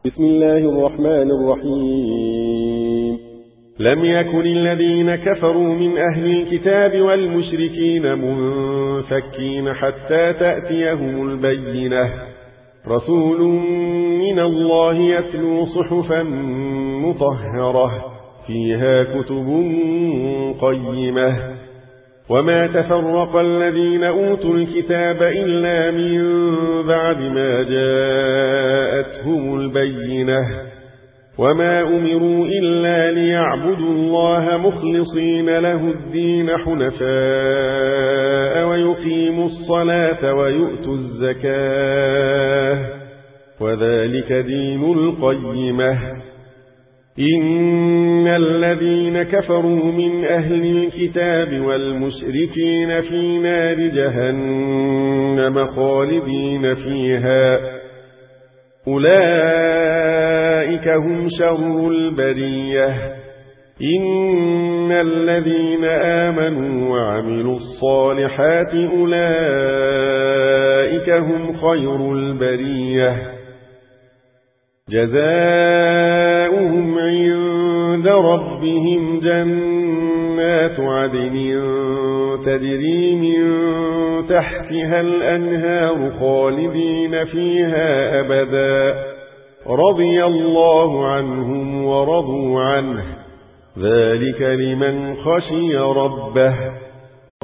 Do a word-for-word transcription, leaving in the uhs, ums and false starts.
بسم الله الرحمن الرحيم. لم يكن الذين كفروا من أهل الكتاب والمشركين منفكين حتى تأتيهم البينة، رسول من الله يتلو صحفا مطهرة فيها كتب قيمة. وما تفرق الذين أوتوا الكتاب إلا من بعد ما جاءتهم البينة، وما أمروا إلا ليعبدوا الله مخلصين له الدين حنفاء ويقيموا الصلاة ويؤتوا الزكاة، وذلك دين القيمة. إن الذين كفروا من أهل الكتاب والمشركين في نار جهنم خالدين فيها، أولئك هم شر البرية. إن الذين آمنوا وعملوا الصالحات أولئك هم خير البرية، جزاؤهم عند ربهم جنات عدن تجري من تحتها الأنهار خالدين فيها أبدا، رضي الله عنهم ورضوا عنه، ذلك لمن خشي ربه.